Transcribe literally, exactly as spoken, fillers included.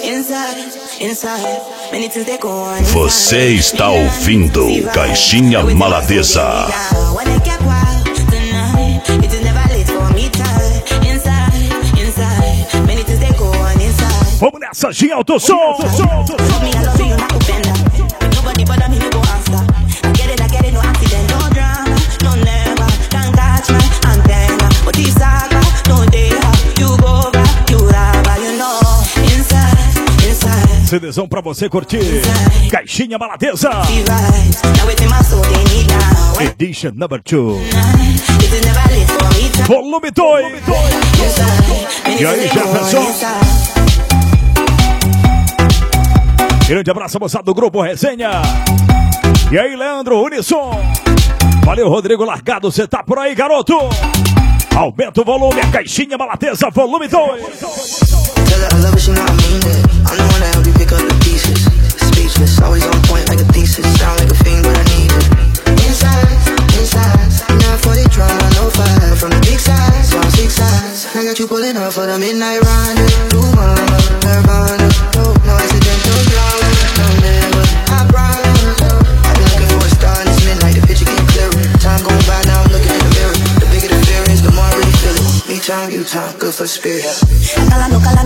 Você está ouvindo Caixinha Maladeza. Vamos nessa, Ginha Alto Som. CDzão pra você curtir. Caixinha Maladeza Edition number two. Volume dois. E aí, Jefferson? Grande abraço, moçada do Grupo Resenha. E aí, Leandro, Unisson. Valeu, Rodrigo Largado, você tá por aí, garoto? Aumenta o volume, a Caixinha Maladeza, volume dois. I'm the one that help you pick up the pieces. Speechless, always on point like a thesis. Sound like a fiend, but I need it. Inside, inside, not for the drama, no fight. From the big sides, all six sides. I got you pulling up for the midnight rendezvous. Mama, Nirvana, no, no accidental drama. No, never, I promise. I've been looking for a star in this midnight. The picture get clearer. Time going by, now I'm looking in the mirror. The bigger the fear is, the more I really feel it. Me time, you time, good for the spirit. Cala, no, cala.